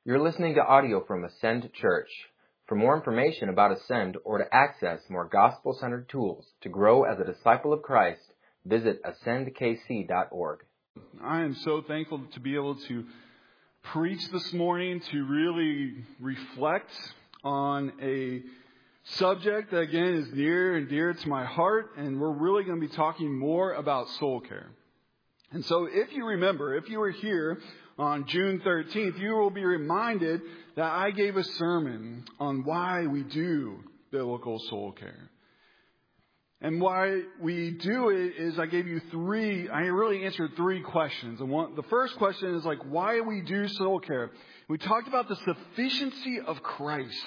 You're listening to audio from Ascend Church. For more information about Ascend or to access more gospel-centered tools to grow as a disciple of Christ, visit ascendkc.org. I am so thankful to be able to preach this morning, to really reflect on a subject that, again, is near and dear to my heart, and we're really going to be talking more about soul care. And so if you remember, if you were here on June 13th, you will be reminded that I gave a sermon on why we do biblical soul care. And why we do it is I really answered three questions. And the first question is why we do soul care. We talked about the sufficiency of Christ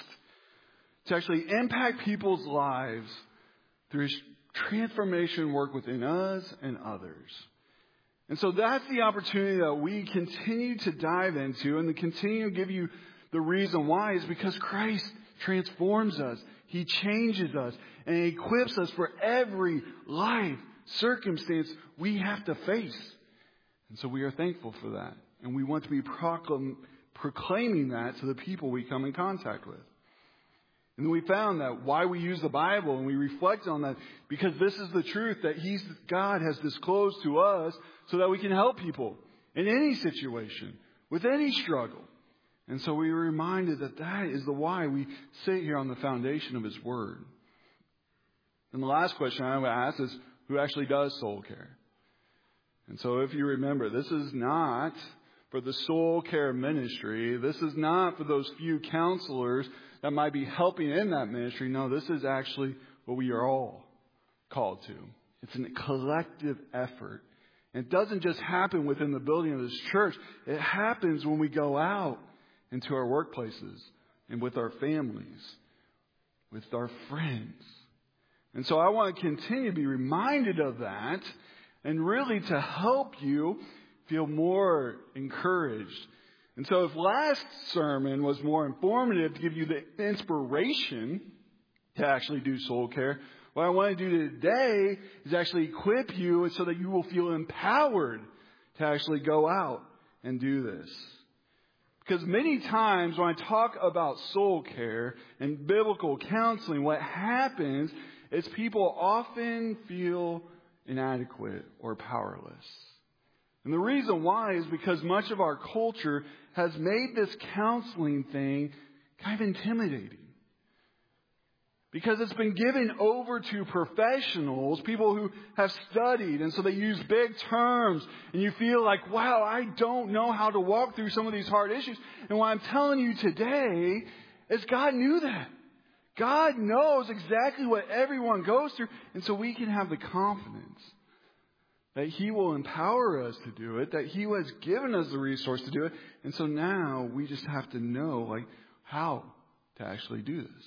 to actually impact people's lives through His transformation work within us and others. And so that's the opportunity that we continue to dive into and to continue to give you the reason why is because Christ transforms us. He changes us and He equips us for every life circumstance we have to face. And so we are thankful for that. And we want to be proclaiming that to the people we come in contact with. And we found that why we use the Bible and we reflect on that because this is the truth that God has disclosed to us so that we can help people in any situation, with any struggle. And so we were reminded that is the why we sit here on the foundation of His Word. And the last question I would ask is, who actually does soul care? And so if you remember, this is not for the soul care ministry. This is not for those few counselors that might be helping in that ministry. No, this is actually what we are all called to. It's a collective effort. And it doesn't just happen within the building of this church. It happens when we go out into our workplaces and with our families, with our friends. And so I want to continue to be reminded of that and really to help you feel more encouraged. And so if last sermon was more informative to give you the inspiration to actually do soul care, what I want to do today is actually equip you so that you will feel empowered to actually go out and do this. Because many times when I talk about soul care and biblical counseling, what happens is people often feel inadequate or powerless. And the reason why is because much of our culture has made this counseling thing kind of intimidating. Because it's been given over to professionals, people who have studied, and so they use big terms, and you feel like, wow, I don't know how to walk through some of these hard issues. And what I'm telling you today is God knew that. God knows exactly what everyone goes through, and so we can have the confidence that He will empower us to do it, that He has given us the resource to do it, and so now we just have to know how to actually do this.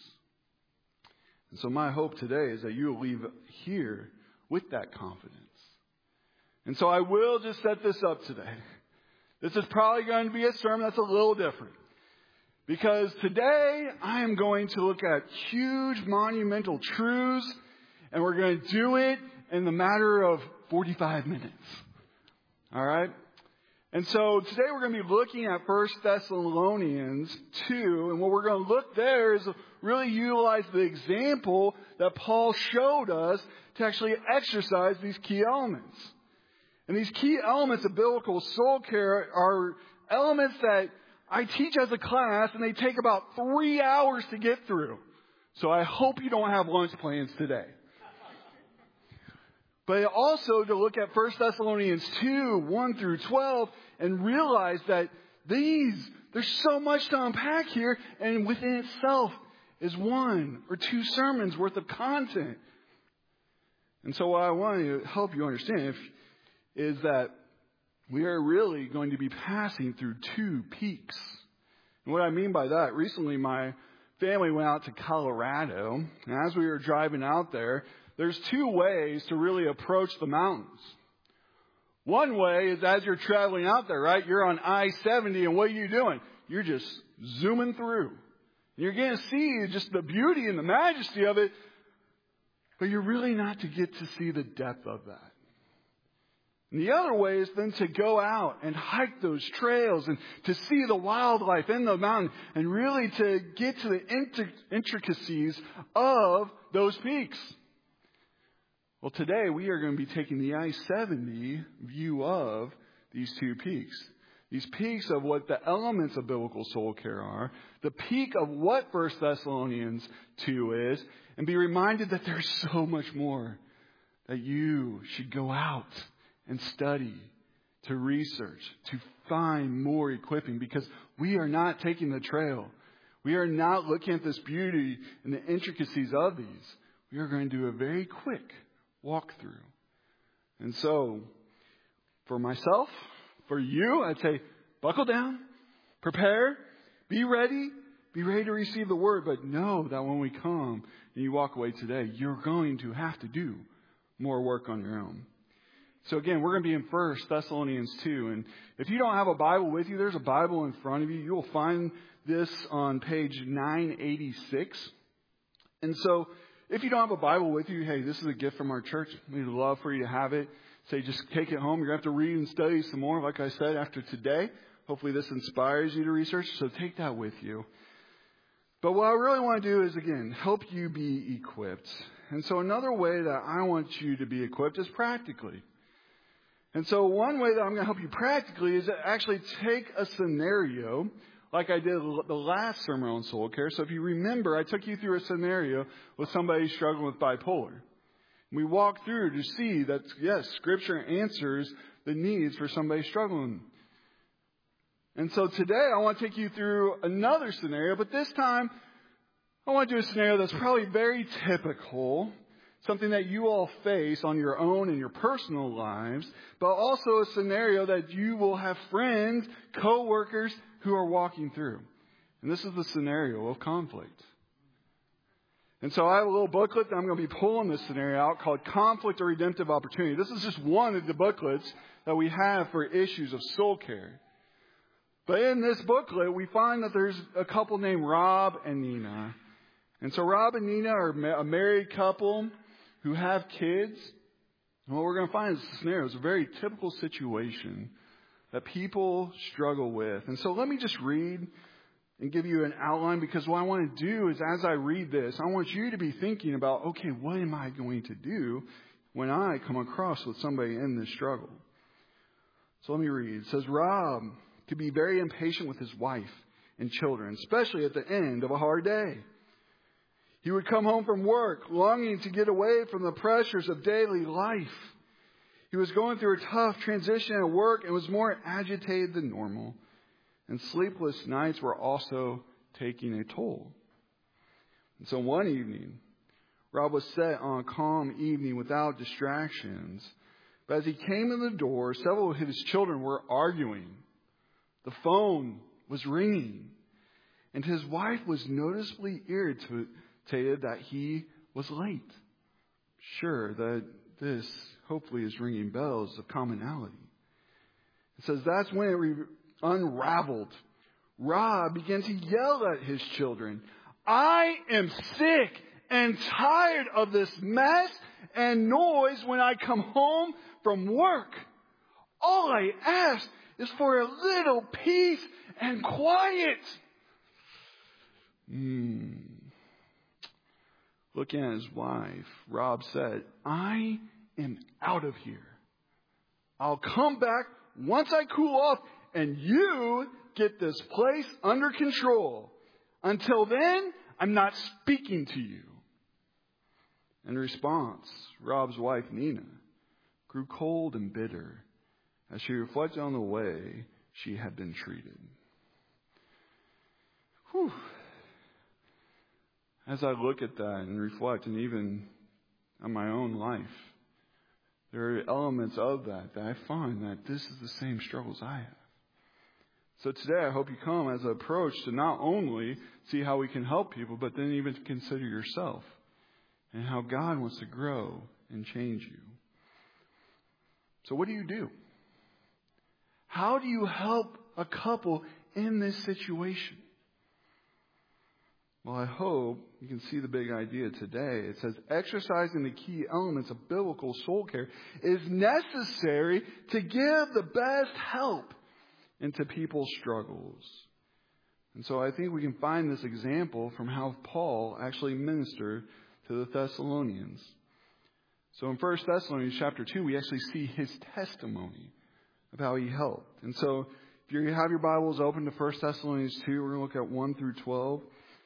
And so my hope today is that you will leave here with that confidence. And so I will just set this up today. This is probably going to be a sermon that's a little different. Because today I am going to look at huge monumental truths, and we're going to do it in the matter of 45 minutes. All right? And so today we're going to be looking at 1 Thessalonians 2. And what we're going to look there is really utilize the example that Paul showed us to actually exercise these key elements. And these key elements of biblical soul care are elements that I teach as a class, and they take about 3 hours to get through. So I hope you don't have lunch plans today. But also to look at 1 Thessalonians 2, 1 through 12, and realize that there's so much to unpack here, and within itself is 1 or 2 sermons worth of content. And so what I want to help you understand is that we are really going to be passing through 2 peaks. And what I mean by that, recently my family went out to Colorado, and as we were driving out there's 2 ways to really approach the mountains. One way is as you're traveling out there, right? You're on I-70, and what are you doing? You're just zooming through. You're going to see just the beauty and the majesty of it, but you're really not to get to see the depth of that. And the other way is then to go out and hike those trails and to see the wildlife in the mountain and really to get to the intricacies of those peaks. Well, today we are going to be taking the I-70 view of these two peaks. These peaks of what the elements of biblical soul care are, the peak of what 1 Thessalonians 2 is, and be reminded that there's so much more that you should go out and study, to research, to find more equipping, because we are not taking the trail. We are not looking at this beauty and the intricacies of these. We are going to do a very quick walkthrough. And so, for myself, for you, I'd say, buckle down, prepare, be ready to receive the word, but know that when we come and you walk away today, you're going to have to do more work on your own. So again, we're going to be in 1 Thessalonians 2. And if you don't have a Bible with you, there's a Bible in front of you. You'll find this on page 986. And so if you don't have a Bible with you, hey, this is a gift from our church. We'd love for you to have it. Say, just take it home. You're going to have to read and study some more, like I said, after today. Hopefully this inspires you to research. So take that with you. But what I really want to do is, again, help you be equipped. And so another way that I want you to be equipped is practically. And so one way that I'm going to help you practically is to actually take a scenario like I did the last sermon on soul care. So if you remember, I took you through a scenario with somebody struggling with bipolar. We walked through to see that, yes, Scripture answers the needs for somebody struggling. And so today I want to take you through another scenario, but this time I want to do a scenario that's probably very typical, something that you all face on your own in your personal lives, but also a scenario that you will have friends, co-workers who are walking through. And this is the scenario of conflict. And so I have a little booklet that I'm going to be pulling this scenario out called Conflict or Redemptive Opportunity. This is just one of the booklets that we have for issues of soul care. But in this booklet, we find that there's a couple named Rob and Nina. And so Rob and Nina are a married couple who have kids. And what we're going to find is this scenario is a very typical situation that people struggle with. And so let me just read and give you an outline, because what I want to do is, as I read this, I want you to be thinking about, okay, what am I going to do when I come across with somebody in this struggle? So let me read. It says, Rob could be very impatient with his wife and children, especially at the end of a hard day. He would come home from work longing to get away from the pressures of daily life. He was going through a tough transition at work and was more agitated than normal. And sleepless nights were also taking a toll. And so one evening, Rob was set on a calm evening without distractions. But as he came in the door, several of his children were arguing. The phone was ringing. And his wife was noticeably irritated that he was late. Sure, that this hopefully is ringing bells of commonality. It says that's when it unraveled. Rob began to yell at his children. I am sick and tired of this mess and noise when I come home from work. All I ask is for a little peace and quiet. Looking at his wife, Rob said, I am out of here. I'll come back once I cool off and you get this place under control. Until then, I'm not speaking to you. In response, Rob's wife, Nina, grew cold and bitter as she reflected on the way she had been treated. Whew. As I look at that and reflect, and even on my own life, there are elements of that I find that this is the same struggles I have. So today I hope you come as an approach to not only see how we can help people, but then even to consider yourself and how God wants to grow and change you. So what do you do? How do you help a couple in this situation? Well, I hope you can see the big idea today. It says exercising the key elements of biblical soul care is necessary to give the best help into people's struggles. And so I think we can find this example from how Paul actually ministered to the Thessalonians. So in 1 Thessalonians chapter 2, we actually see his testimony of how he helped. And so if you have your Bibles open to 1 Thessalonians 2, we're going to look at 1 through 12.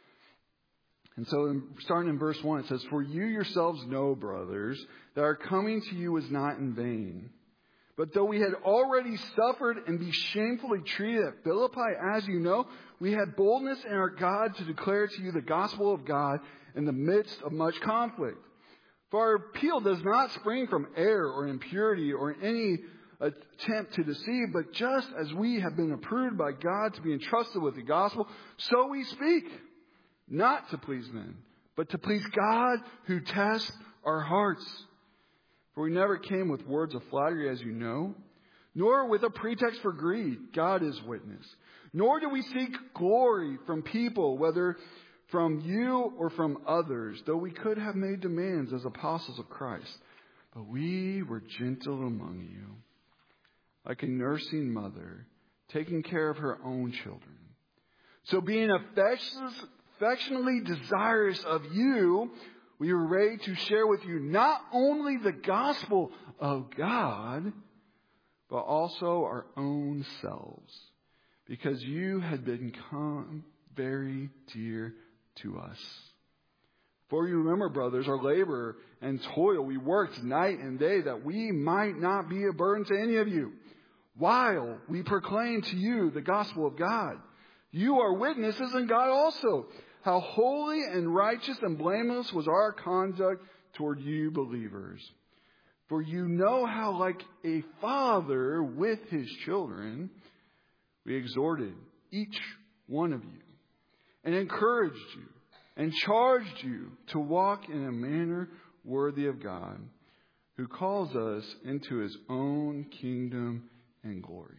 And so starting in verse 1, it says, "For you yourselves know, brothers, that our coming to you was not in vain. But though we had already suffered and be shamefully treated at Philippi, as you know, we had boldness in our God to declare to you the gospel of God in the midst of much conflict. For our appeal does not spring from error or impurity or any attempt to deceive, but just as we have been approved by God to be entrusted with the gospel, so we speak, not to please men, but to please God who tests our hearts. For we never came with words of flattery, as you know, nor with a pretext for greed. God is witness. Nor do we seek glory from people, whether from you or from others, though we could have made demands as apostles of Christ. But we were gentle among you, like a nursing mother, taking care of her own children. So being affectionately desirous of you, we were ready to share with you not only the gospel of God, but also our own selves, because you had become very dear to us. For you remember, brothers, our labor and toil. We worked night and day that we might not be a burden to any of you, while we proclaim to you the gospel of God. You are witnesses, and God also, how holy and righteous and blameless was our conduct toward you believers. For you know how, like a father with his children, we exhorted each one of you and encouraged you and charged you to walk in a manner worthy of God, who calls us into his own kingdom and glory."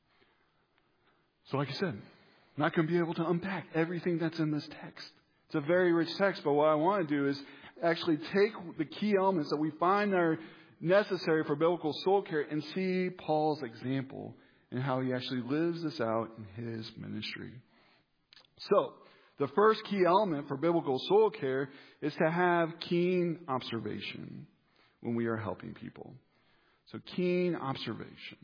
So like I said, I'm not going to be able to unpack everything that's in this text. It's a very rich text, but what I want to do is actually take the key elements that we find are necessary for biblical soul care and see Paul's example and how he actually lives this out in his ministry. So, the first key element for biblical soul care is to have keen observation when we are helping people. So, keen observation.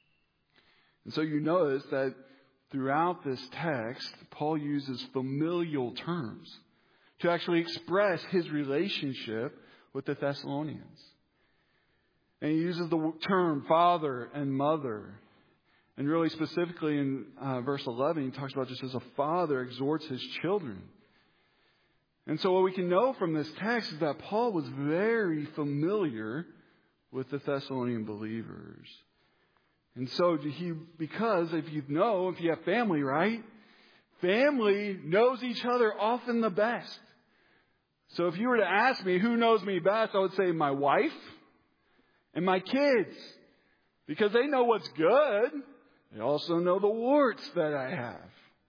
And so you notice that throughout this text, Paul uses familial terms to actually express his relationship with the Thessalonians. And he uses the term father and mother. And really specifically in verse 11, he talks about just as a father exhorts his children. And so what we can know from this text is that Paul was very familiar with the Thessalonian believers. And so because if you have family, right? Family knows each other often the best. So if you were to ask me who knows me best, I would say my wife and my kids. Because they know what's good. They also know the warts that I have.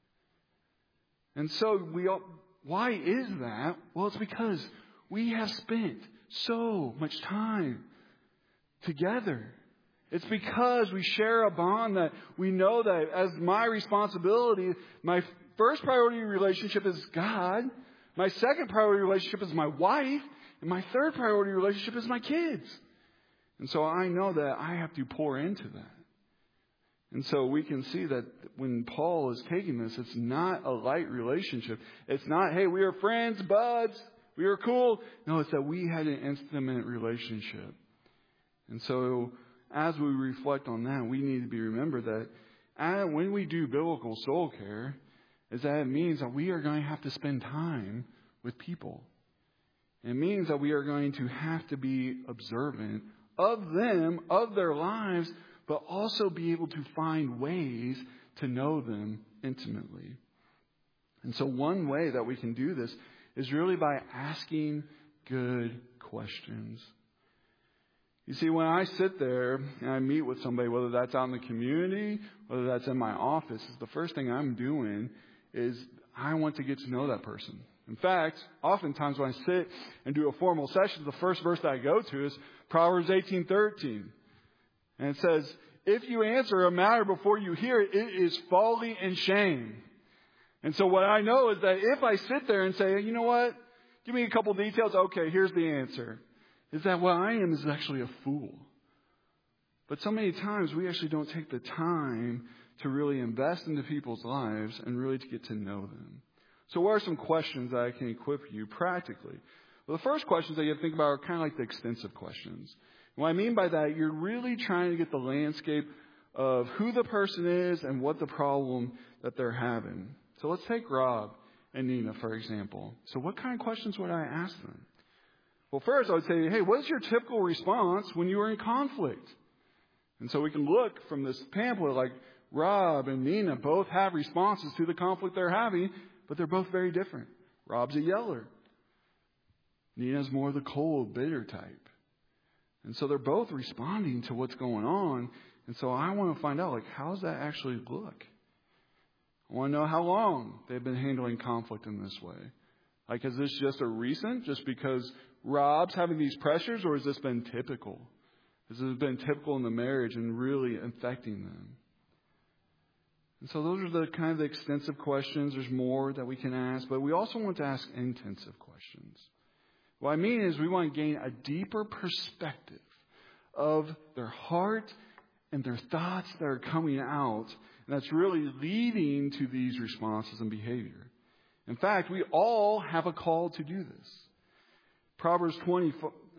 And so why is that? Well, it's because we have spent so much time together. It's because we share a bond that we know that as my responsibility, my first priority relationship is God. My second priority relationship is my wife. And my third priority relationship is my kids. And so I know that I have to pour into that. And so we can see that when Paul is taking this, it's not a light relationship. It's not, hey, we are friends, buds, we are cool. No, it's that we had an intimate relationship. And so as we reflect on that, we need to be remembered that when we do biblical soul care, is that it means that we are going to have to spend time with people. It means that we are going to have to be observant of them, of their lives, but also be able to find ways to know them intimately. And so one way that we can do this is really by asking good questions. You see, when I sit there and I meet with somebody, whether that's out in the community, whether that's in my office, the first thing I'm doing is I want to get to know that person. In fact, oftentimes when I sit and do a formal session, the first verse that I go to is Proverbs 18:13. And it says, if you answer a matter before you hear it, it is folly and shame. And so what I know is that if I sit there and say, you know what, give me a couple details, okay, here's the answer, is that what I am is actually a fool. But so many times we actually don't take the time to really invest into people's lives and really to get to know them. So what are some questions that I can equip you practically? Well, the first questions that you have to think about are kind of like the extensive questions. And what I mean by that, you're really trying to get the landscape of who the person is and what the problem that they're having. So let's take Rob and Nina, for example. So what kind of questions would I ask them? Well, first I would say, hey, what is your typical response when you are in conflict? And so we can look from this pamphlet like Rob and Nina both have responses to the conflict they're having, but they're both very different. Rob's a yeller. Nina's more the cold, bitter type. And so they're both responding to what's going on. And so I want to find out, like, how does that actually look? I want to know how long they've been handling conflict in this way. Like, is this just a recent, just because Rob's having these pressures, or has this been typical? Has this been typical in the marriage and really affecting them? And so those are the kind of the extensive questions. There's more that we can ask, but we also want to ask intensive questions. What I mean is we want to gain a deeper perspective of their heart and their thoughts that are coming out, and that's really leading to these responses and behavior. In fact, we all have a call to do this. Proverbs 20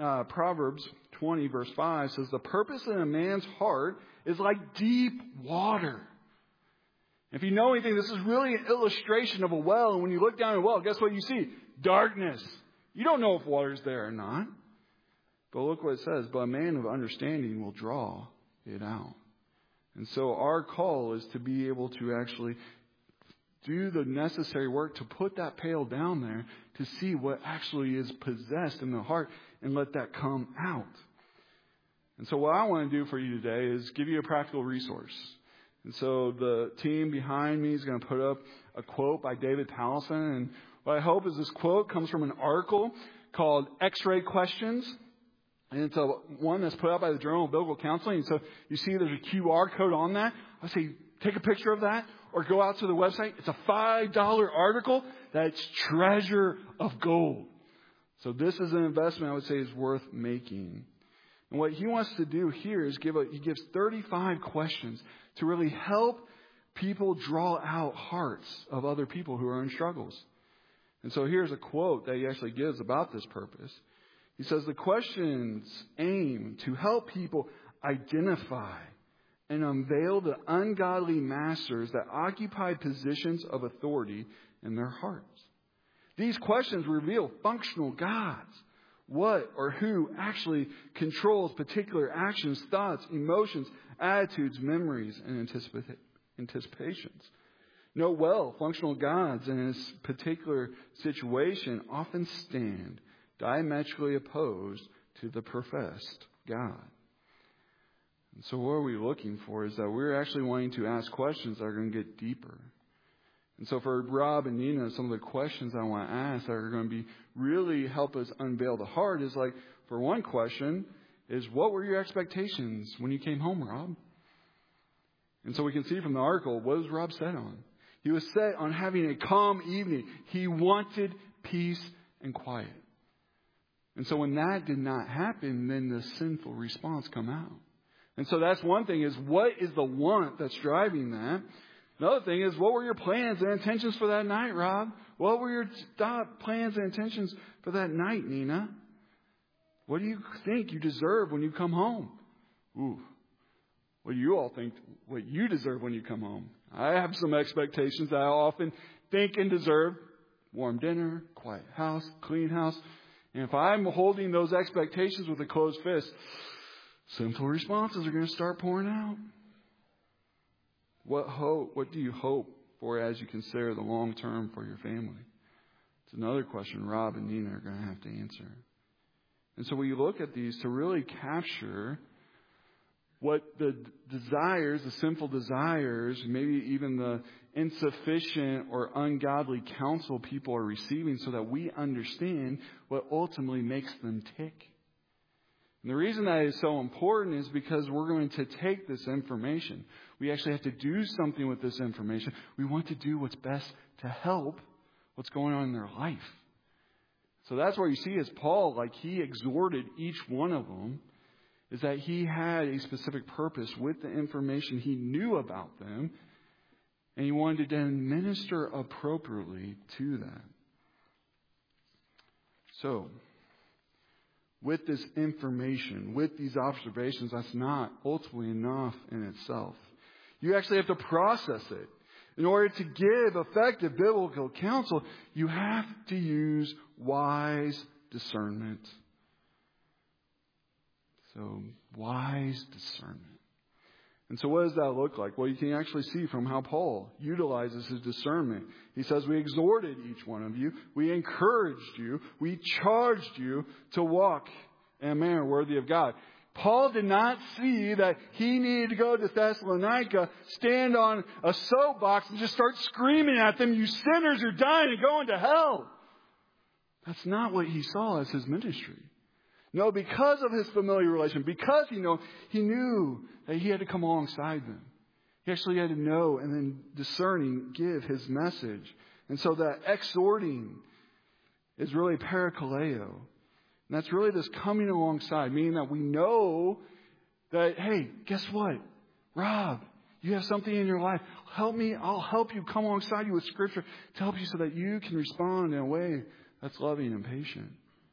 verse 5 says, the purpose in a man's heart is like deep water. If you know anything, this is really an illustration of a well. And when you look down a well, guess what you see? Darkness. You don't know if water's there or not. But look what it says. But a man of understanding will draw it out. And so our call is to be able to actually do the necessary work to put that pail down there to see what actually is possessed in the heart and let that come out. And so what I want to do for you today is give you a practical resource. And so the team behind me is going to put up a quote by David Powlison. And what I hope is this quote comes from an article called X-Ray Questions. And it's one that's put out by the Journal of Biblical Counseling. And so you see there's a QR code on that. I say take a picture of that or go out to the website. It's a $5 article that's treasure of gold. So this is an investment I would say is worth making. And what he wants to do here is he gives 35 questions to really help people draw out hearts of other people who are in struggles. And so here's a quote that he actually gives about this purpose. He says, the questions aim to help people identify and unveil the ungodly masters that occupy positions of authority in their hearts. These questions reveal functional gods. What or who actually controls particular actions, thoughts, emotions, attitudes, memories, and anticipations. Note well, functional gods in this particular situation often stand diametrically opposed to the professed God. And so what are we looking for is that we're actually wanting to ask questions that are going to get deeper. And so for Rob and Nina, some of the questions I want to ask that are going to be really help us unveil the heart is like, for one question, is what were your expectations when you came home, Rob? And so we can see from the article, what was Rob set on? He was set on having a calm evening. He wanted peace and quiet. And so when that did not happen, then the sinful response come out. And so that's one thing is what is the want that's driving that? Another thing is, what were your plans and intentions for that night, Rob? What were your plans and intentions for that night, Nina? What do you think you deserve when you come home? Ooh, what do you all think what you deserve when you come home? I have some expectations that I often think and deserve. Warm dinner, quiet house, clean house. And if I'm holding those expectations with a closed fist, sinful responses are going to start pouring out. What do you hope for as you consider the long term for your family? It's another question Rob and Nina are going to have to answer. And so we look at these to really capture what the desires, the sinful desires, maybe even the insufficient or ungodly counsel people are receiving, so that we understand what ultimately makes them tick. And the reason that is so important is because we're going to take this information. We actually have to do something with this information. We want to do what's best to help what's going on in their life. So that's where you see as Paul, like he exhorted each one of them, is that he had a specific purpose with the information he knew about them, and he wanted to then minister appropriately to that. So, with this information, with these observations, that's not ultimately enough in itself. You actually have to process it. In order to give effective biblical counsel, you have to use wise discernment. So, wise discernment. And so what does that look like? Well, you can actually see from how Paul utilizes his discernment. He says, we exhorted each one of you. We encouraged you. We charged you to walk in a manner worthy of God. Paul did not see that he needed to go to Thessalonica, stand on a soapbox and just start screaming at them, you sinners are dying and going to hell. That's not what he saw as his ministry. No, because of his familiar relation, because he knew that he had to come alongside them. He actually had to know and then discerning give his message. And so that exhorting is really parakaleo. And that's really this coming alongside, meaning that we know that, hey, guess what? Rob, you have something in your life. Help me. I'll help you come alongside you with Scripture to help you so that you can respond in a way that's loving and patient.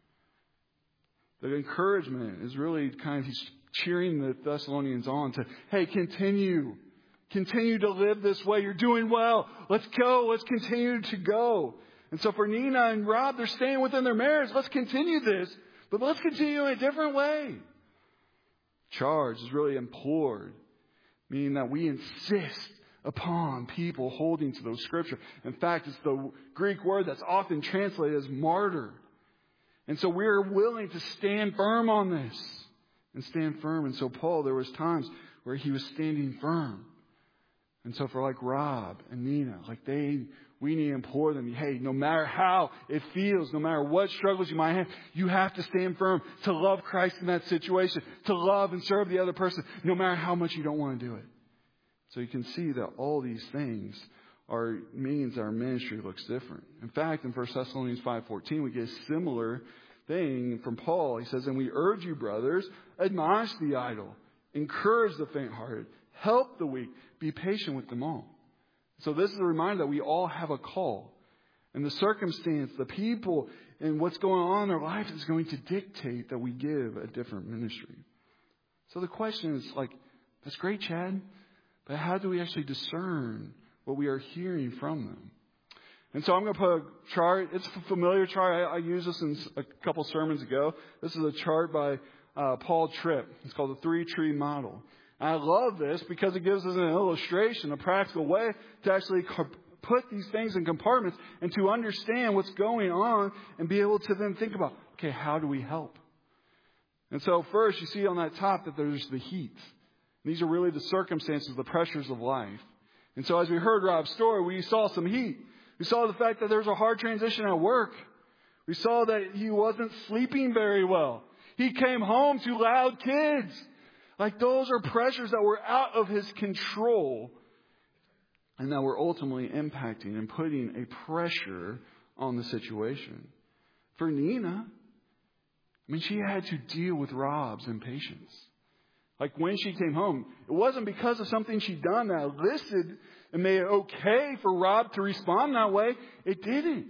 The encouragement is really kind of, he's cheering the Thessalonians on to, hey, continue to live this way. You're doing well. Let's go. Let's continue to go. And so for Nina and Rob, they're staying within their marriage. Let's continue this, but let's continue in a different way. Charge is really implored, meaning that we insist upon people holding to those scripture. In fact, it's the Greek word that's often translated as martyr. And so we're willing to stand firm on this and stand firm. And so Paul, there was times where he was standing firm. And so for like Rob and Nina, we need to implore them, hey, no matter how it feels, no matter what struggles you might have, you have to stand firm to love Christ in that situation, to love and serve the other person, no matter how much you don't want to do it. So you can see that all these things means our ministry looks different. In fact, in 1 Thessalonians 5:14, we get a similar thing from Paul. He says, and we urge you, brothers, admonish the idle, encourage the faint-hearted, help the weak, be patient with them all. So this is a reminder that we all have a call. And the circumstance, the people, and what's going on in their life is going to dictate that we give a different ministry. So the question is that's great, Chad, but how do we actually discern what we are hearing from them? And so I'm going to put a chart. It's a familiar chart. I used this in a couple sermons ago. This is a chart by Paul Tripp. It's called the 3-tree model. And I love this because it gives us an illustration, a practical way to actually put these things in compartments and to understand what's going on and be able to then think about, okay, how do we help? And so first, you see on that top that there's the heat. And these are really the circumstances, the pressures of life. And so as we heard Rob's story, we saw some heat. We saw the fact that there was a hard transition at work. We saw that he wasn't sleeping very well. He came home to loud kids. Those are pressures that were out of his control and that were ultimately impacting and putting a pressure on the situation. For Nina, she had to deal with Rob's impatience. When she came home, it wasn't because of something she'd done that elicited and made it okay for Rob to respond that way. It didn't.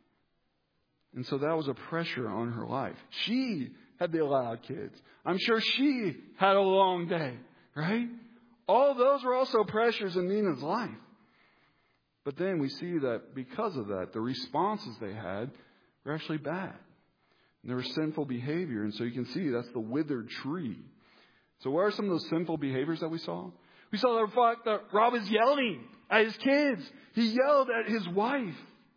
And so that was a pressure on her life. She had the loud kids. I'm sure she had a long day, right? All those were also pressures in Nina's life. But then we see that because of that, the responses they had were actually bad. And there was sinful behavior. And so you can see that's the withered tree. So what are some of those sinful behaviors that we saw? We saw the fact that Rob is yelling at his kids. He yelled at his wife.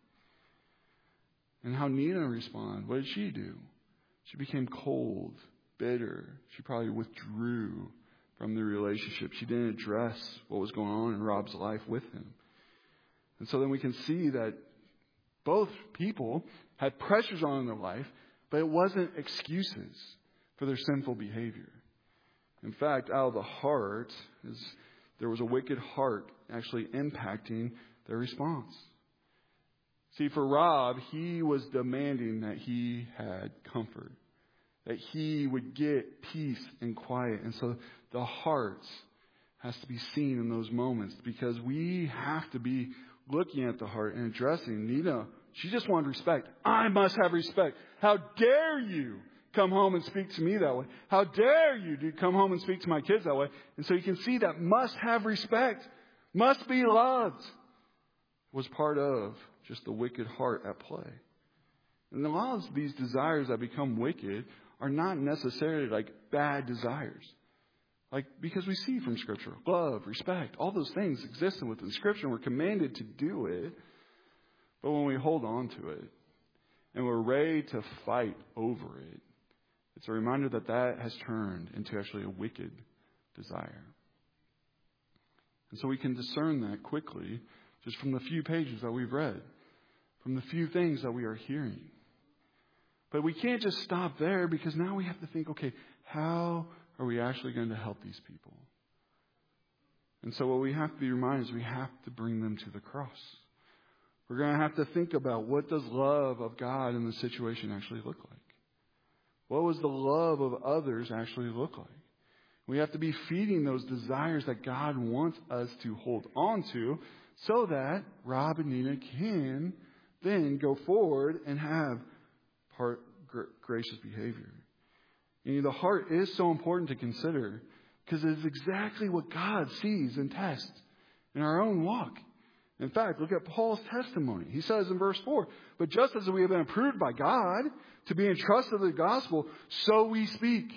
And how Nina responded. What did she do? She became cold, bitter. She probably withdrew from the relationship. She didn't address what was going on in Rob's life with him. And so then we can see that both people had pressures on in their life, but it wasn't excuses for their sinful behavior. In fact, out of the heart, there was a wicked heart actually impacting their response. See, for Rob, he was demanding that he had comfort, that he would get peace and quiet. And so the heart has to be seen in those moments, because we have to be looking at the heart and addressing. Nina, she just wanted respect. I must have respect. How dare you come home and speak to me that way? How dare you come home and speak to my kids that way? And so you can see that must have respect, must be loved, was part of just the wicked heart at play. And a lot of these desires that become wicked are not necessarily like bad desires. Like, because we see from Scripture, love, respect, all those things exist within Scripture, and we're commanded to do it. But when we hold on to it and we're ready to fight over it, it's a reminder that that has turned into actually a wicked desire. And so we can discern that quickly just from the few pages that we've read, from the few things that we are hearing. But we can't just stop there, because now we have to think, okay, how are we actually going to help these people? And so what we have to be reminded is we have to bring them to the cross. We're going to have to think about, what does love of God in the situation actually look like? What was the love of others actually look like? We have to be feeding those desires that God wants us to hold on to, so that Rob and Nina can then go forward and have gracious behavior. And the heart is so important to consider, because it is exactly what God sees and tests in our own walk. In fact, look at Paul's testimony. He says in verse 4, "But just as we have been approved by God to be entrusted with the gospel, so we speak,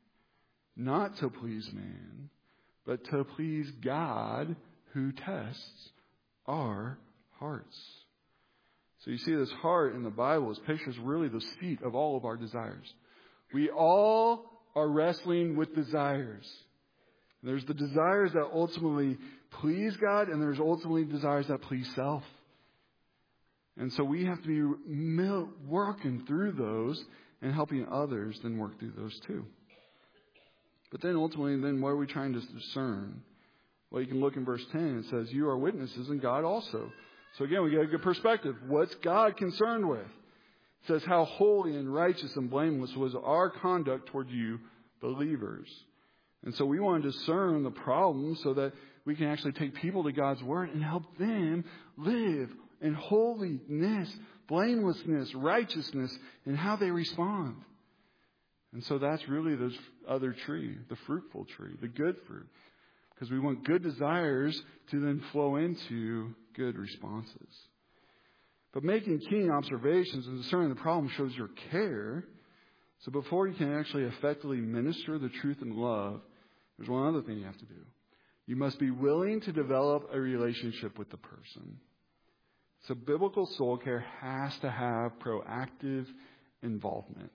not to please man, but to please God, who tests our hearts." So you see, this heart in the Bible is pictures really the seat of all of our desires. We all are wrestling with desires. There's the desires that ultimately please God, and there's ultimately desires that please self. And so we have to be working through those and helping others then work through those too. But then ultimately, then what are we trying to discern? Well, you can look in verse 10. It says, "You are witnesses, and God also." So again, we get a good perspective. What's God concerned with? It says, "How holy and righteous and blameless was our conduct toward you, believers." And so we want to discern the problem so that we can actually take people to God's Word and help them live in holiness, blamelessness, righteousness, and how they respond. And so that's really this other tree, the fruitful tree, the good fruit. Because we want good desires to then flow into good responses. But making keen observations and discerning the problem shows your care. So before you can actually effectively minister the truth and love, there's one other thing you have to do. You must be willing to develop a relationship with the person. So biblical soul care has to have proactive involvement.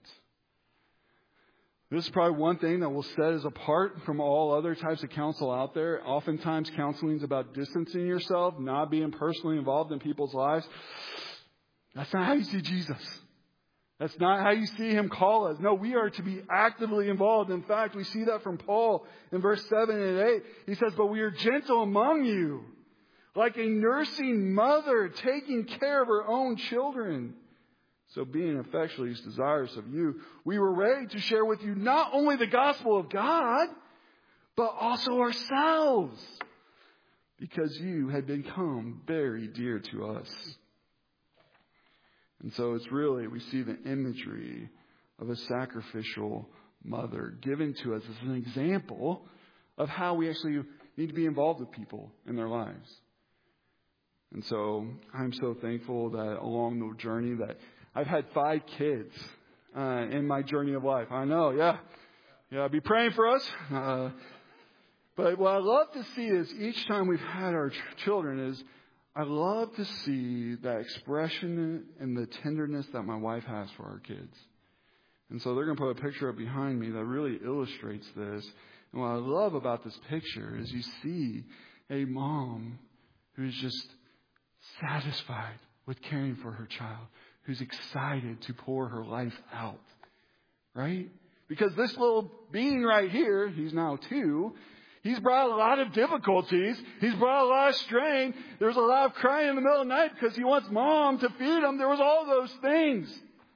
This is probably one thing that will set us apart from all other types of counsel out there. Oftentimes counseling is about distancing yourself, not being personally involved in people's lives. That's not how you see Jesus. That's not how you see Him call us. No, we are to be actively involved. In fact, we see that from Paul in verse 7 and 8. He says, "But we are gentle among you, like a nursing mother taking care of her own children. So being affectionately desirous of you, we were ready to share with you not only the gospel of God, but also ourselves, because you had become very dear to us." And so it's really, we see the imagery of a sacrificial mother given to us as an example of how we actually need to be involved with people in their lives. And so I'm so thankful that along the journey that I've had 5 kids in my journey of life. I know, yeah, be praying for us. But what I love to see is each time we've had our children is I love to see that expression and the tenderness that my wife has for our kids. And so they're going to put a picture up behind me that really illustrates this. And what I love about this picture is you see a mom who's just satisfied with caring for her child, who's excited to pour her life out, right? Because this little being right here, he's now 2, he's brought a lot of difficulties. He's brought a lot of strain. There's a lot of crying in the middle of the night because he wants mom to feed him. There was all those things.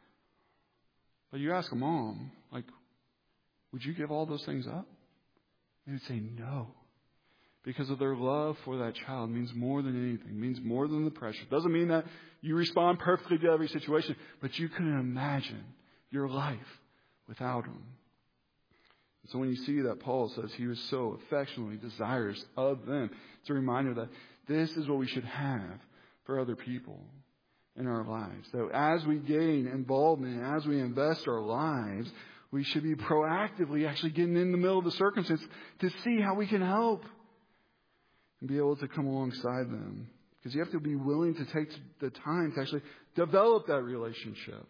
But you ask a mom, like, would you give all those things up? They would say no. Because of their love for that child means more than anything, means more than the pressure. Doesn't mean that you respond perfectly to every situation, but you couldn't imagine your life without him. So when you see that Paul says he was so affectionately desirous of them, it's a reminder that this is what we should have for other people in our lives. So as we gain involvement, as we invest our lives, we should be proactively actually getting in the middle of the circumstance to see how we can help and be able to come alongside them. Because you have to be willing to take the time to actually develop that relationship.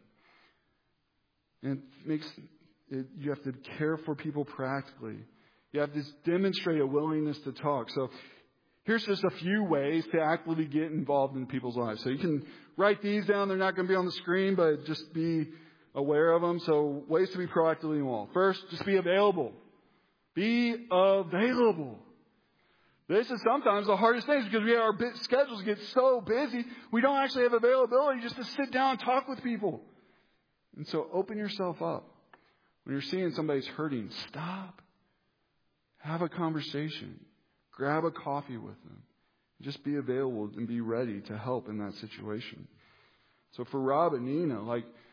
And you have to care for people practically. You have to demonstrate a willingness to talk. So here's just a few ways to actively get involved in people's lives. So you can write these down. They're not going to be on the screen, but just be aware of them. So ways to be proactively involved. First, just be available. Be available. This is sometimes the hardest thing because our schedules get so busy, we don't actually have availability just to sit down and talk with people. And so open yourself up. When you're seeing somebody's hurting, stop. Have a conversation. Grab a coffee with them. Just be available and be ready to help in that situation. So for Rob and Nina,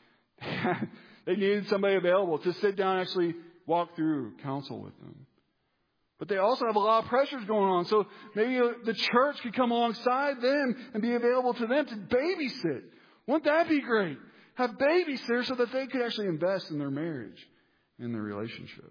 they needed somebody available to sit down and actually walk through counsel with them. But they also have a lot of pressures going on. So maybe the church could come alongside them and be available to them to babysit. Wouldn't that be great? Have babysitters so that they could actually invest in their marriage, in their relationship.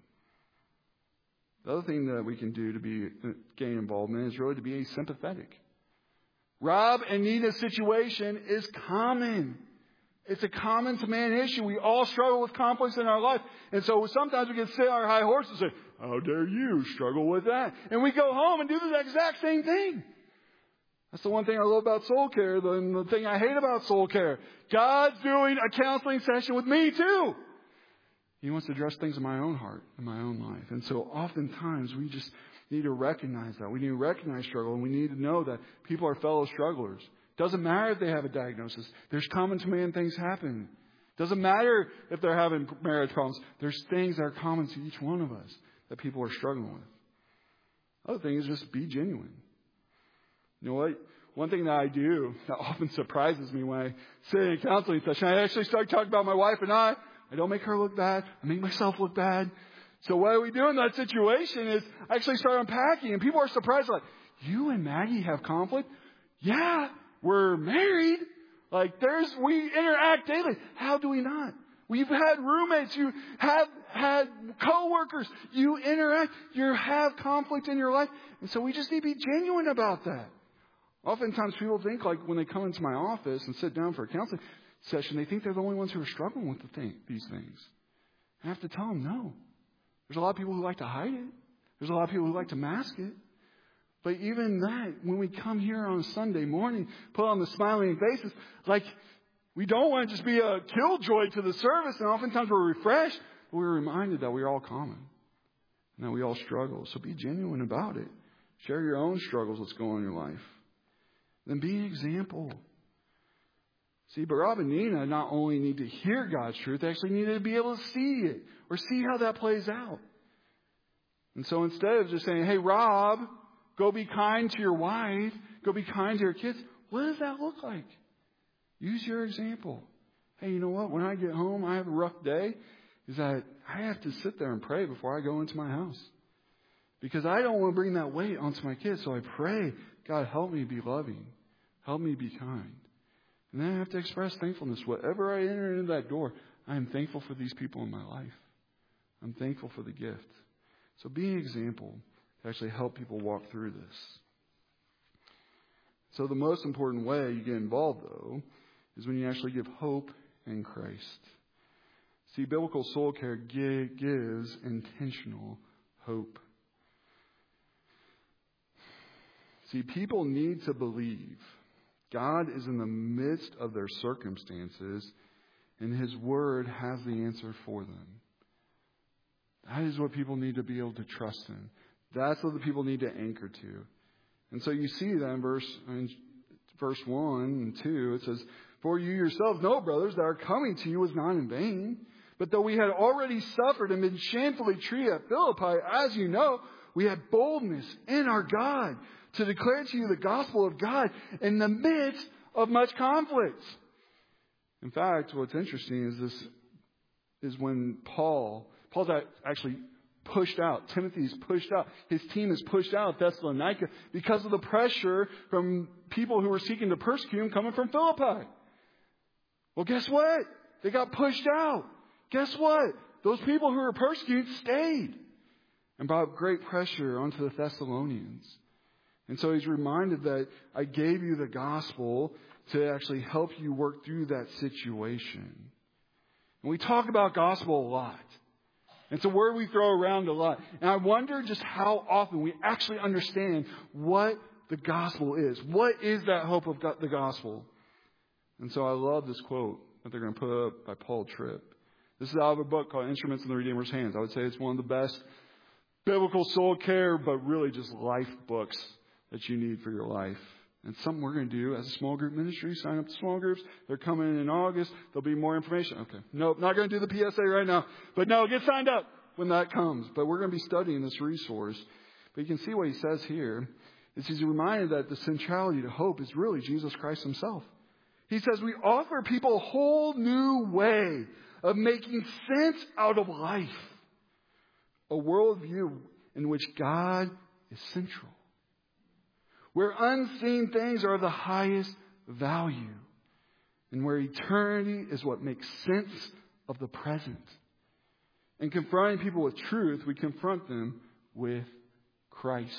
The other thing that we can do to gain involvement is really to be sympathetic. Rob and Nina's situation is common. It's a common to man issue. We all struggle with conflicts in our life. And so sometimes we can sit on our high horse and say, how dare you struggle with that? And we go home and do the exact same thing. That's the one thing I love about soul care, and the thing I hate about soul care. God's doing a counseling session with me too. He wants to address things in my own heart, in my own life. And so oftentimes we just need to recognize that. We need to recognize struggle, and we need to know that people are fellow strugglers. Doesn't matter if they have a diagnosis. There's common to man things happen. Doesn't matter if they're having marriage problems. There's things that are common to each one of us that people are struggling with. Other thing is just be genuine. You know what? One thing that I do that often surprises me when I sit in a counseling session, I actually start talking about my wife and I don't make her look bad. I make myself look bad. So what we do in that situation is I actually start unpacking, and people are surprised, like, you and Maggie have conflict? Yeah, we're married. We interact daily. How do we not? We've had roommates. You have had coworkers. You interact. You have conflict in your life. And so we just need to be genuine about that. Oftentimes people think when they come into my office and sit down for a counseling session, they think they're the only ones who are struggling with these things. I have to tell them, no. There's a lot of people who like to hide it. There's a lot of people who like to mask it. But even that, when we come here on a Sunday morning, put on the smiling faces, we don't want to just be a killjoy to the service, and oftentimes we're refreshed, but we're reminded that we're all common and that we all struggle. So be genuine about it. Share your own struggles that's going on in your life. Then be an example. See, but Rob and Nina not only need to hear God's truth, they actually need to be able to see it or see how that plays out. And so instead of just saying, hey, Rob, go be kind to your wife, go be kind to your kids, what does that look like? Use your example. Hey, you know what? When I get home, I have a rough day, is that I have to sit there and pray before I go into my house. Because I don't want to bring that weight onto my kids. So I pray, God, help me be loving. Help me be kind. And then I have to express thankfulness. Whatever I enter into that door, I am thankful for these people in my life. I'm thankful for the gift. So be an example to actually help people walk through this. So the most important way you get involved, though, is when you actually give hope in Christ. See, biblical soul care gives intentional hope. See, people need to believe God is in the midst of their circumstances, and His Word has the answer for them. That is what people need to be able to trust in. That's what the people need to anchor to. And so you see that in verse 1 and 2, it says, "For you yourselves know, brothers, that our coming to you was not in vain. But though we had already suffered and been shamefully treated at Philippi, as you know, we had boldness in our God to declare to you the gospel of God in the midst of much conflict." In fact, what's interesting is when Paul's actually pushed out. Timothy's pushed out. His team is pushed out of Thessalonica because of the pressure from people who were seeking to persecute him coming from Philippi. Well, guess what? They got pushed out. Guess what? Those people who were persecuted stayed and brought great pressure onto the Thessalonians. And so he's reminded that I gave you the gospel to actually help you work through that situation. And we talk about gospel a lot. It's a word we throw around a lot. And I wonder just how often we actually understand what the gospel is. What is that hope of the gospel? And so I love this quote that they're going to put up by Paul Tripp. This is out of a book called Instruments in the Redeemer's Hands. I would say it's one of the best biblical soul care, but really just life books that you need for your life. And something we're going to do as a small group ministry, sign up to small groups. They're coming in August. There'll be more information. Okay. Nope, not going to do the PSA right now. But no, get signed up when that comes. But we're going to be studying this resource. But you can see what he says here. Is he's reminded that the centrality to hope is really Jesus Christ Himself. He says we offer people a whole new way of making sense out of life. A worldview in which God is central. Where unseen things are the highest value. And where eternity is what makes sense of the present. And confronting people with truth, we confront them with Christ.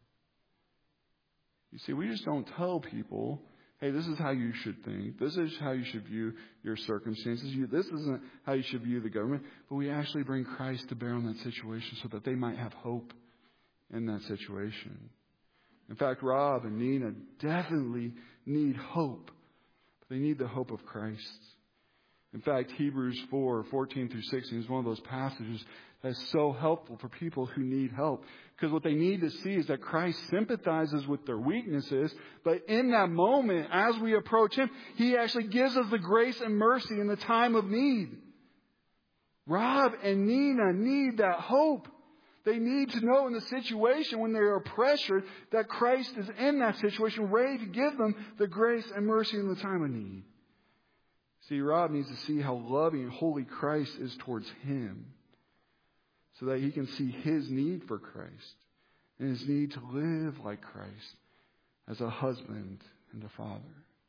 You see, we just don't tell people, hey, this is how you should think. This is how you should view your circumstances. This isn't how you should view the government. But we actually bring Christ to bear on that situation so that they might have hope in that situation. In fact, Rob and Nina definitely need hope. But they need the hope of Christ. In fact, Hebrews 4:14 through 16 is one of those passages that's so helpful for people who need help. Because what they need to see is that Christ sympathizes with their weaknesses. But in that moment, as we approach Him, He actually gives us the grace and mercy in the time of need. Rob and Nina need that hope. They need to know in the situation when they are pressured that Christ is in that situation, ready to give them the grace and mercy in the time of need. See, Rob needs to see how loving and holy Christ is towards him so that he can see his need for Christ and his need to live like Christ as a husband and a father.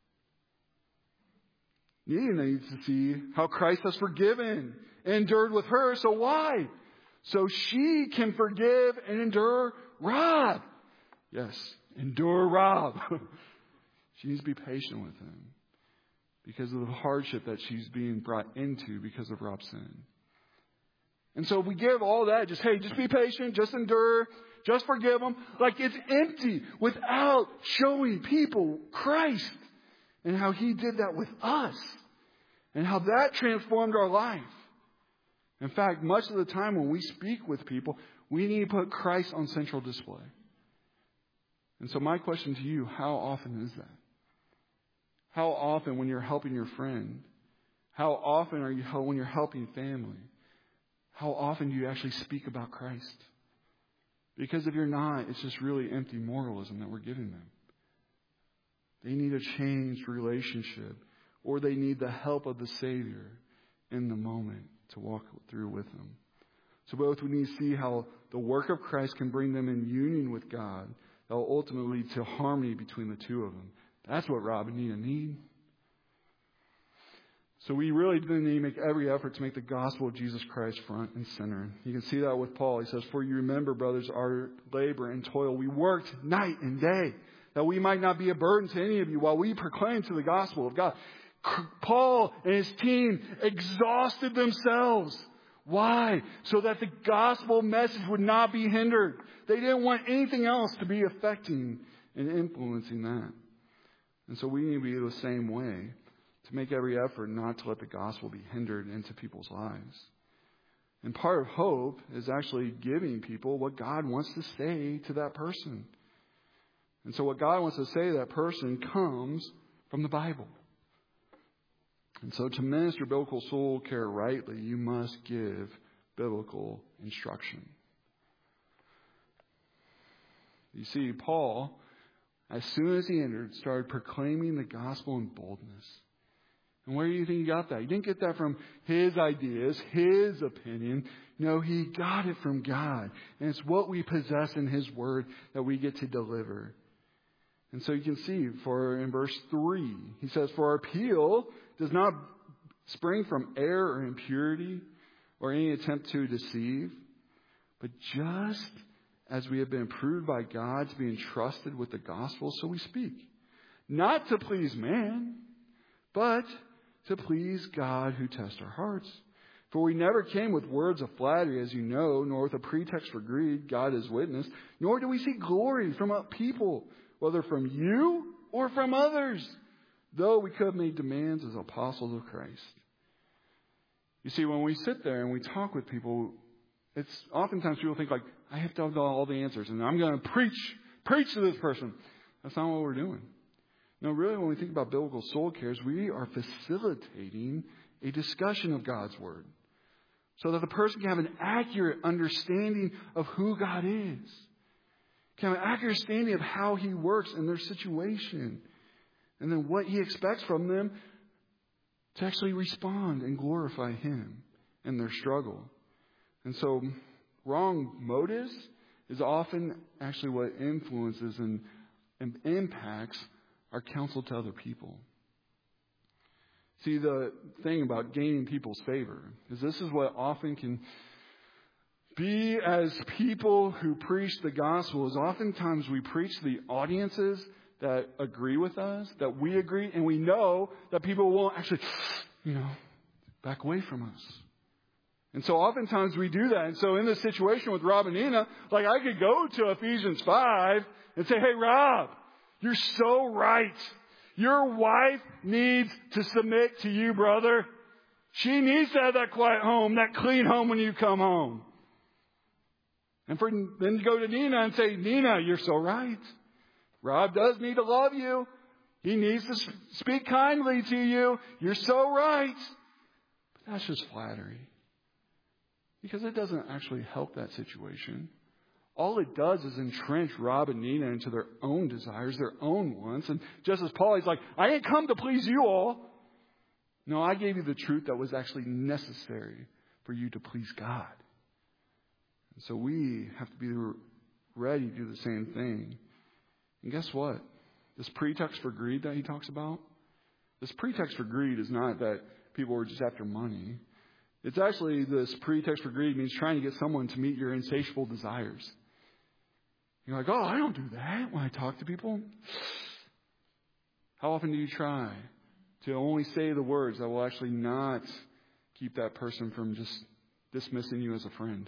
Nina needs to see how Christ has forgiven and endured with her. So why? So she can forgive and endure Rob. Yes, endure Rob. She needs to be patient with him because of the hardship that she's being brought into because of Rob's sin. And so we give all that, just be patient, just endure, just forgive them. Like it's empty without showing people Christ and how He did that with us and how that transformed our life. In fact, much of the time when we speak with people, we need to put Christ on central display. And so my question to you, how often is that? How often when you're helping your friend? How often are you when you're helping family? How often do you actually speak about Christ? Because if you're not, it's just really empty moralism that we're giving them. They need a changed relationship, or they need the help of the Savior in the moment to walk through with them. So both we need to see how the work of Christ can bring them in union with God that will ultimately lead to harmony between the two of them. That's what Rob and Nina need. So we really do need to make every effort to make the gospel of Jesus Christ front and center. You can see that with Paul. He says, "For you remember, brothers, our labor and toil. We worked night and day, that we might not be a burden to any of you while we proclaim to the gospel of God." Paul and his team exhausted themselves. Why? So that the gospel message would not be hindered. They didn't want anything else to be affecting and influencing that. And so we need to be the same way, to make every effort not to let the gospel be hindered into people's lives. And part of hope is actually giving people what God wants to say to that person. And so what God wants to say to that person comes from the Bible. And so to minister biblical soul care rightly, you must give biblical instruction. You see, Paul, as soon as he entered, started proclaiming the gospel in boldness. And where do you think he got that? He didn't get that from his ideas, his opinion. No, he got it from God. And it's what we possess in his word that we get to deliver. And so you can see, in verse 3, he says, "For our appeal does not spring from error or impurity or any attempt to deceive, but just as we have been approved by God to be entrusted with the gospel, so we speak. Not to please man, but to please God who tests our hearts. For we never came with words of flattery, as you know, nor with a pretext for greed, God is witness, nor do we seek glory from people, whether from you or from others, though we could have made demands as apostles of Christ." You see, when we sit there and we talk with people, it's oftentimes people think like, I have to have all the answers and I'm going to preach to this person. That's not what we're doing. No, really, when we think about biblical soul cares, we are facilitating a discussion of God's word so that the person can have an accurate understanding of who God is, can have an accurate understanding of how he works in their situation, and then what he expects from them to actually respond and glorify him in their struggle. And so wrong motives is often actually what influences and impacts our counsel to other people. See, the thing about gaining people's favor is this is what often can be as people who preach the gospel, is oftentimes we preach to the audiences that agree with us, that we agree, and we know that people won't actually, back away from us. And so oftentimes we do that. And so in this situation with Rob and Nina, like I could go to Ephesians 5 and say, "Hey, Rob, you're so right. Your wife needs to submit to you, brother. She needs to have that quiet home, that clean home when you come home." And then go to Nina and say, "Nina, you're so right. Rob does need to love you. He needs to speak kindly to you. You're so right." But that's just flattery. Because it doesn't actually help that situation. All it does is entrench Rob and Nina into their own desires, their own wants. And just as Paul, he's like, "I ain't come to please you all. No, I gave you the truth that was actually necessary for you to please God." And so we have to be ready to do the same thing. And guess what? This pretext for greed that he talks about, this pretext for greed is not that people are just after money. It's actually, this pretext for greed means trying to get someone to meet your insatiable desires. You're like, "Oh, I don't do that when I talk to people." How often do you try to only say the words that will actually not keep that person from just dismissing you as a friend?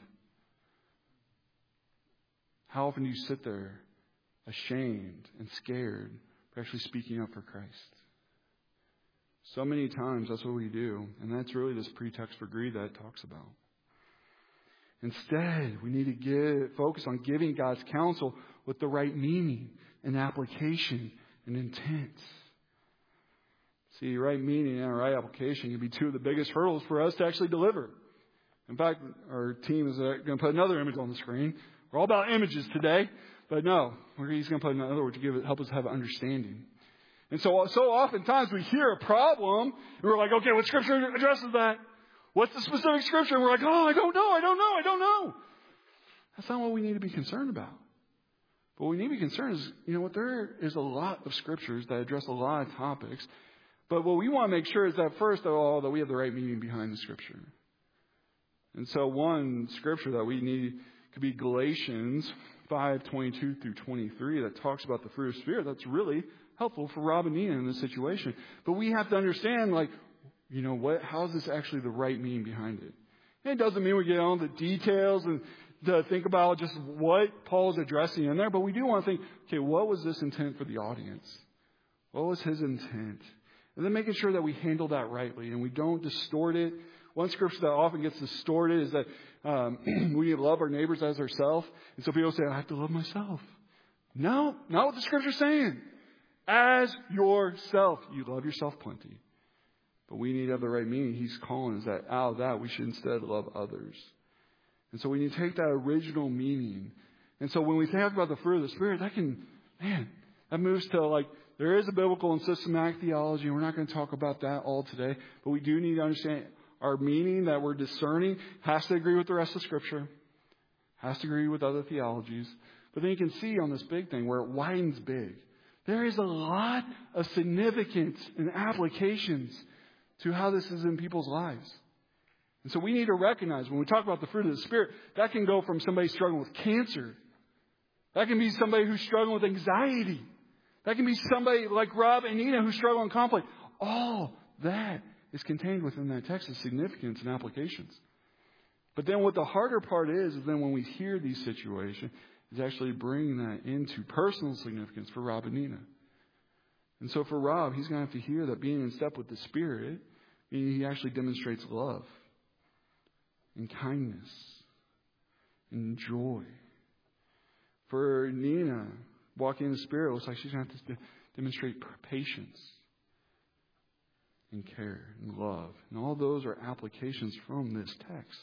How often do you sit there ashamed and scared for actually speaking up for Christ? So many times that's what we do. And that's really this pretext for greed that it talks about. Instead, we need to focus on giving God's counsel with the right meaning and application and intent. See, right meaning and right application can be two of the biggest hurdles for us to actually deliver. In fact, our team is going to put another image on the screen. We're all about images today. But no, he's going to put another word to help us have understanding. And so oftentimes we hear a problem, and we're like, "Okay, what scripture addresses that? What's the specific scripture?" And we're like, "Oh, I don't know. That's not what we need to be concerned about. But what we need to be concerned is, there is a lot of scriptures that address a lot of topics. But what we want to make sure is that first of all, that we have the right meaning behind the scripture. And so one scripture that we need could be Galatians 5:22 through 23 that talks about the fruit of the Spirit. That's really helpful for Rob and Nina in this situation. But we have to understand, how is this actually the right meaning behind it? And it doesn't mean we get all the details and to think about just what Paul is addressing in there, but we do want to think, okay, what was this intent for the audience? What was his intent? And then making sure that we handle that rightly and we don't distort it. One scripture that often gets distorted is that we need to love our neighbors as ourselves. And so people say, I have to love myself. No, not what the scripture's saying. As yourself. You love yourself plenty. But we need to have the right meaning. He's calling us that out of that we should instead love others. And so we need to take that original meaning. And so when we talk about the fruit of the Spirit, that moves to like, there is a biblical and systematic theology, and we're not going to talk about that all today. But we do need to understand our meaning that we're discerning has to agree with the rest of Scripture, has to agree with other theologies. But then you can see on this big thing where it widens big. There is a lot of significance and applications to how this is in people's lives. And so we need to recognize when we talk about the fruit of the Spirit, that can go from somebody struggling with cancer. That can be somebody who's struggling with anxiety. That can be somebody like Rob and Nina who's struggling with conflict. All that is contained within that text of significance and applications. But then what the harder part is then when we hear these situations, is actually bringing that into personal significance for Rob and Nina. And so for Rob, he's going to have to hear that being in step with the Spirit, meaning he actually demonstrates love and kindness and joy. For Nina, walking in the Spirit looks like she's going to have to demonstrate patience and care and love. And all those are applications from this text.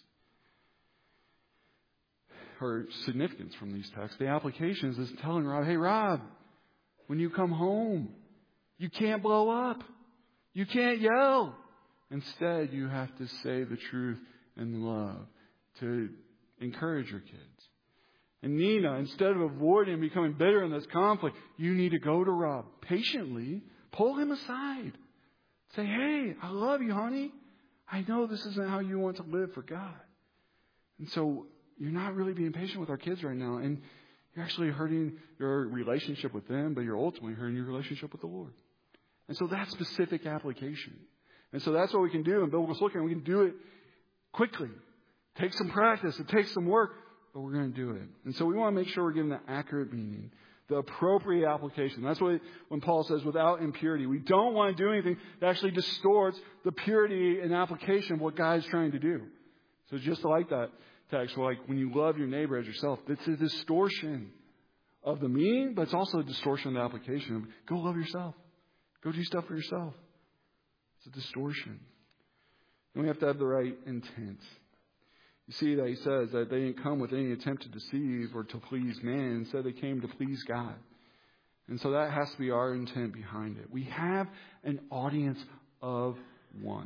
Or significance from these texts. The applications is telling Rob, hey Rob, when you come home, you can't blow up. You can't yell. Instead, you have to say the truth in love to encourage your kids. And Nina, instead of avoiding and becoming bitter in this conflict, you need to go to Rob patiently, pull him aside. Say, hey, I love you, honey. I know this isn't how you want to live for God. And so you're not really being patient with our kids right now. And you're actually hurting your relationship with them, but you're ultimately hurting your relationship with the Lord. And so that's specific application. And so that's what we can do in biblical looking. We can do it quickly. Take some practice. It takes some work, but we're going to do it. And so we want to make sure we're giving the accurate meaning, the appropriate application. That's what when Paul says without impurity. We don't want to do anything that actually distorts the purity and application of what God is trying to do. So just like that text, like when you love your neighbor as yourself, it's a distortion of the meaning, but it's also a distortion of the application. Go love yourself. Go do stuff for yourself. It's a distortion. And we have to have the right intent. You see that he says that they didn't come with any attempt to deceive or to please man. Instead, they came to please God. And so that has to be our intent behind it. We have an audience of one.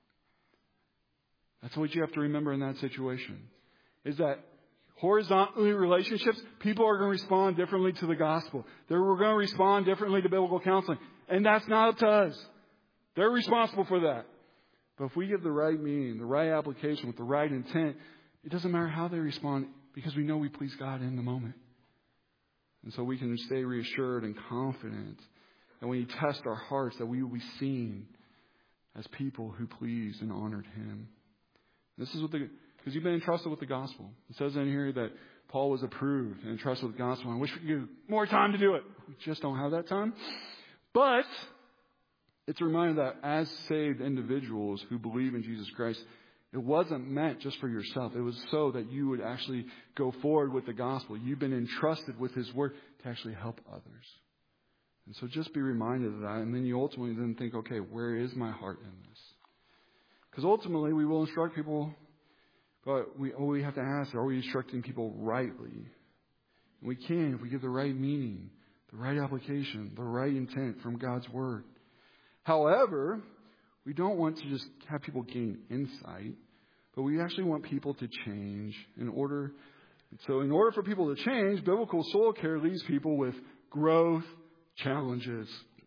That's what you have to remember in that situation. Is that horizontally relationships, people are going to respond differently to the gospel. They're going to respond differently to biblical counseling. And that's not up to us. They're responsible for that. But if we give the right meaning, the right application with the right intent, it doesn't matter how they respond because we know we please God in the moment. And so we can stay reassured and confident that when He tests our hearts, that we will be seen as people who pleased and honored Him. This is what because you've been entrusted with the gospel. It says in here that Paul was approved and entrusted with the gospel. I wish we could give more time to do it. We just don't have that time. But it's a reminder that as saved individuals who believe in Jesus Christ, it wasn't meant just for yourself. It was so that you would actually go forward with the gospel. You've been entrusted with His word to actually help others. And so just be reminded of that. And then you ultimately then think, okay, where is my heart in this? Because ultimately we will instruct people, but we have to ask, are we instructing people rightly? And we can if we give the right meaning, the right application, the right intent from God's word. However, we don't want to just have people gain insight, but we actually want people to change in order for people to change, biblical soul care leaves people with growth challenges.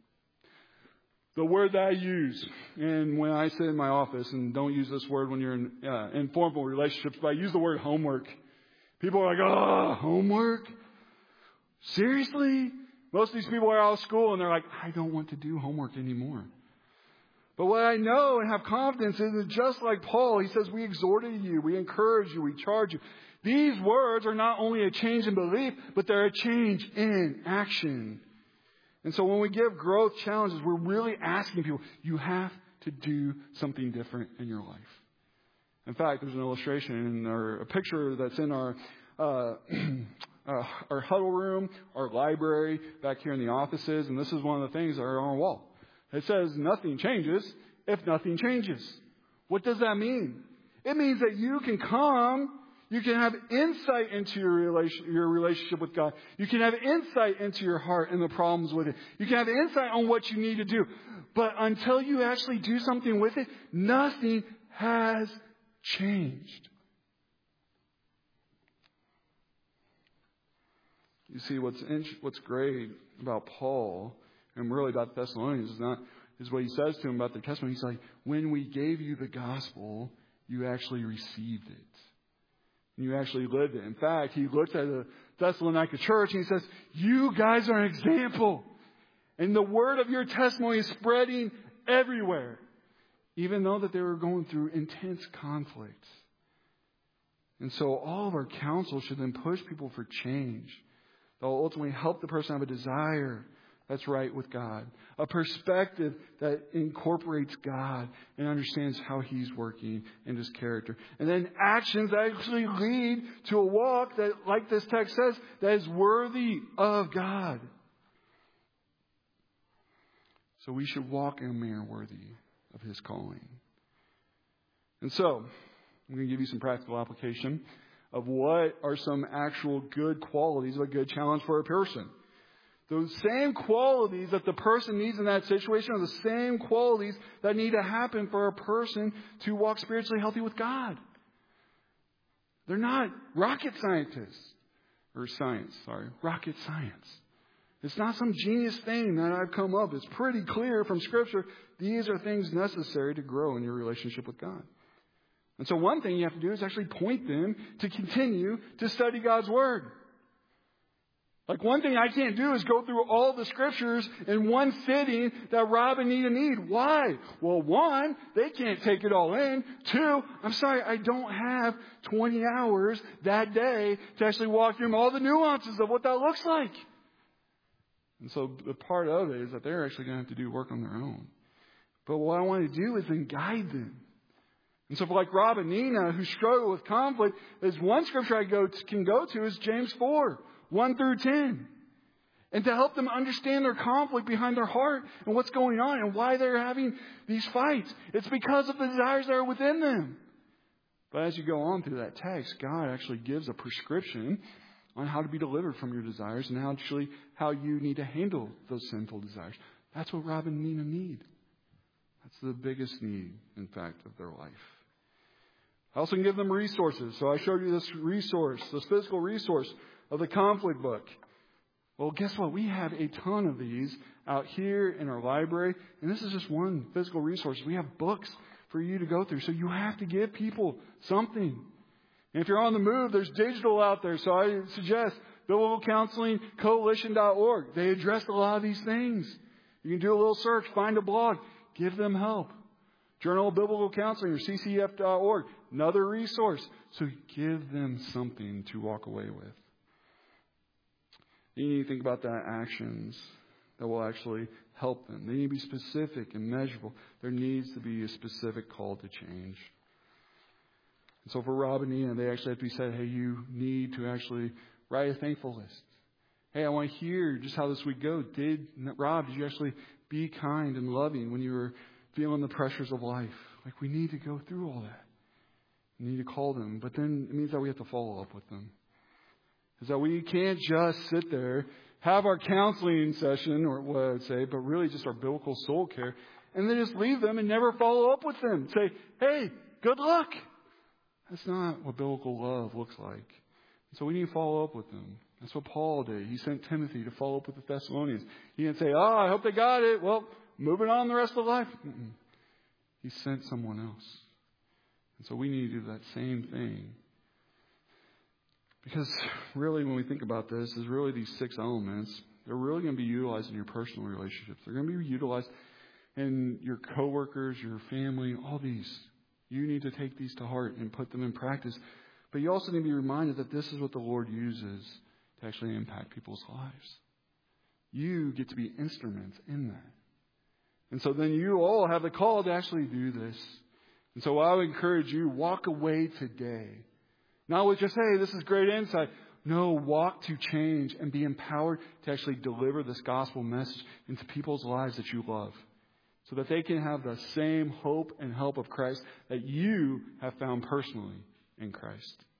The word that I use, and when I sit in my office, and don't use this word when you're in informal relationships, but I use the word homework. People are like, homework? Seriously? Most of these people are out of school and they're like, I don't want to do homework anymore. But what I know and have confidence in is just like Paul, he says, we exhorted you, we encourage you, we charge you. These words are not only a change in belief, but they're a change in action. And so when we give growth challenges, we're really asking people, you have to do something different in your life. In fact, there's an illustration or a picture that's in our huddle room, our library, back here in the offices. And this is one of the things that are on our wall. It says, nothing changes if nothing changes. What does that mean? It means that you can come, you can have insight into your relationship with God. You can have insight into your heart and the problems with it. You can have insight on what you need to do. But until you actually do something with it, nothing has changed. You see, what's great about Paul and really about the Thessalonians is what he says to them about their testimony. He's like, when we gave you the gospel, you actually received it. You actually lived it. In fact, he looked at the Thessalonica church and he says, you guys are an example. And the word of your testimony is spreading everywhere. Even though that they were going through intense conflict. And so all of our counsel should then push people for change. That will ultimately help the person have a desire that's right with God. A perspective that incorporates God and understands how He's working in His character. And then actions that actually lead to a walk that, like this text says, that is worthy of God. So we should walk in a manner worthy of His calling. And so, I'm going to give you some practical application of what are some actual good qualities of a good challenge for a person. Those same qualities that the person needs in that situation are the same qualities that need to happen for a person to walk spiritually healthy with God. They're not rocket scientists. Rocket science. It's not some genius thing that I've come up with. It's pretty clear from Scripture. These are things necessary to grow in your relationship with God. And so one thing you have to do is actually point them to continue to study God's Word. Like one thing I can't do is go through all the Scriptures in one sitting that Rob and Nina need. Why? Well, one, they can't take it all in. Two, I'm sorry, I don't have 20 hours that day to actually walk through all the nuances of what that looks like. And so the part of it is that they're actually going to have to do work on their own. But what I want to do is then guide them. And so for like Rob and Nina who struggle with conflict, there's one scripture I can go to is James 4, 1 through 10. And to help them understand their conflict behind their heart and what's going on and why they're having these fights. It's because of the desires that are within them. But as you go on through that text, God actually gives a prescription on how to be delivered from your desires and how you need to handle those sinful desires. That's what Rob and Nina need. That's the biggest need, in fact, of their life. I also can give them resources. So I showed you this physical resource of the conflict book. Well, guess what? We have a ton of these out here in our library. And this is just one physical resource. We have books for you to go through. So you have to give people something. And if you're on the move, there's digital out there. So I suggest biblicalcounselingcoalition.org. They address a lot of these things. You can do a little search, find a blog, give them help. Journal of Biblical Counseling or ccf.org. Another resource. So give them something to walk away with. You need to think about that actions that will actually help them. They need to be specific and measurable. There needs to be a specific call to change. And so for Rob and Nina, they actually have to be said, hey, you need to actually write a thankful list. Hey, I want to hear just how this week go. Rob, did you actually be kind and loving when you were feeling the pressures of life? Like we need to go through all that. We need to call them. But then it means that we have to follow up with them. Is that we can't just sit there, have our counseling session, or what I would say, but really just our biblical soul care, and then just leave them and never follow up with them. Say, hey, good luck. That's not what biblical love looks like. So we need to follow up with them. That's what Paul did. He sent Timothy to follow up with the Thessalonians. He didn't say, I hope they got it. Well, moving on the rest of life. He sent someone else. And so we need to do that same thing. Because really, when we think about this, is really these 6 elements, they're really going to be utilized in your personal relationships. They're going to be utilized and your coworkers, your family, all these. You need to take these to heart and put them in practice. But you also need to be reminded that this is what the Lord uses to actually impact people's lives. You get to be instruments in that. And so then you all have the call to actually do this. And so I would encourage you, walk away today. Not with just, hey, this is great insight. No, walk to change and be empowered to actually deliver this gospel message into people's lives that you love, so that they can have the same hope and help of Christ that you have found personally in Christ.